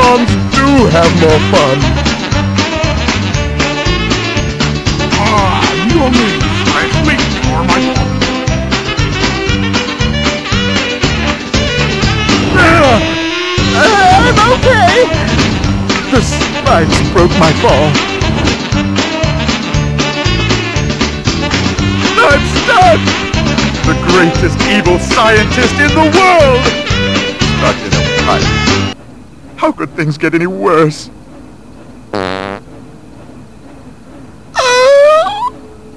clowns do have more fun. You amuse. I've waited for my fault. I'm okay. The spikes broke my fall. I'm stuck! The greatest evil scientist in the world! Stuck in a pipe. How could things get any worse?